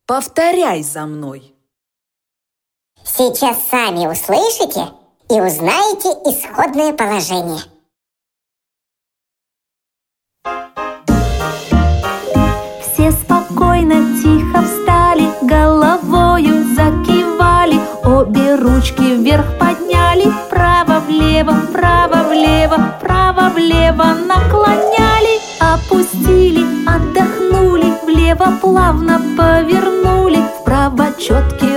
Повторяй за мной. Сейчас сами услышите и узнаете исходное положение. Все спокойно, тихо встали, головою закивали, обе ручки вверх подняли, вправо-влево, вправо-влево, вправо-влево наклоняли, опустили, отдохнули, влево плавно повернули, вправо четкий